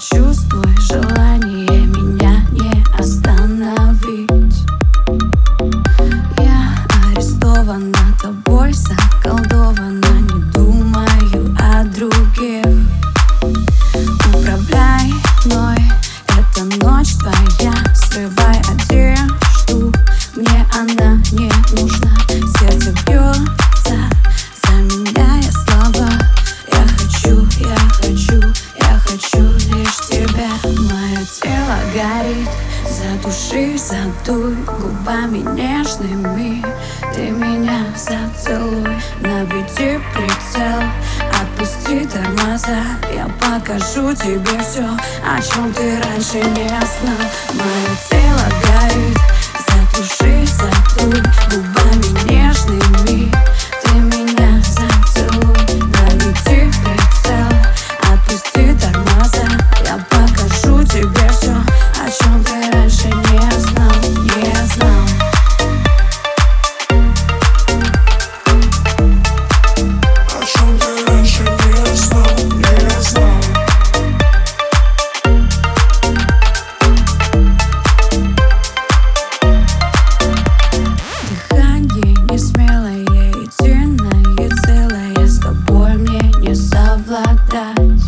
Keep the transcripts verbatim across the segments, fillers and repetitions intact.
Почувствуй желание меня не остановить. Я арестована тобой, заколдована, не думаю о других. Управляй мной, эта ночь твоя. Срывай одежду, мне она не нужна. Сердце бьется, заменяя слова. Я хочу, я хочу, я хочу лишь тебя. Мое тело горит, задуши, задуй губами нежными. Ты меня зацелуй, наведи прицел, отпусти тормоза. Я покажу тебе все, о чем ты раньше не знал. Мое тело горит, задуши, задуй губами нежными. Ты меня зацелуй, наведи прицел, отпусти тормоза. Я покажу тебе все, о чем ты раньше не знал, не знал. О чем ты раньше не знал, не знал. Дыхание несмелое, единое целое, с тобой мне не совладать.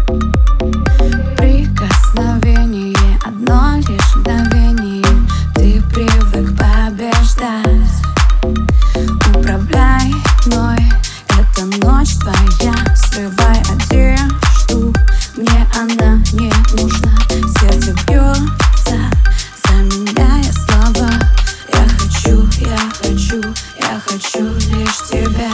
Прикосновение, одно лишь мгновение, ты привык побеждать. Управляй мной, эта ночь твоя. Срывай одежду, мне она не нужна. Сердце бьется, заменяя слова. Я хочу, я хочу, я хочу лишь тебя.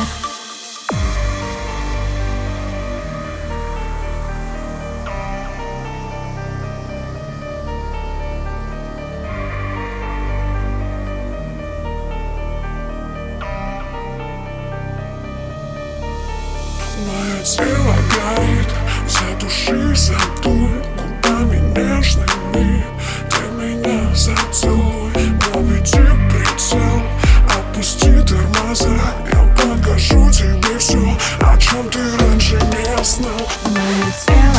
Мое тело горит, задуши, задуй губами нежными. Ты меня зацелуй, наведи прицел, отпусти тормоза. Я покажу тебе все, о чем ты раньше не знал. Мое тело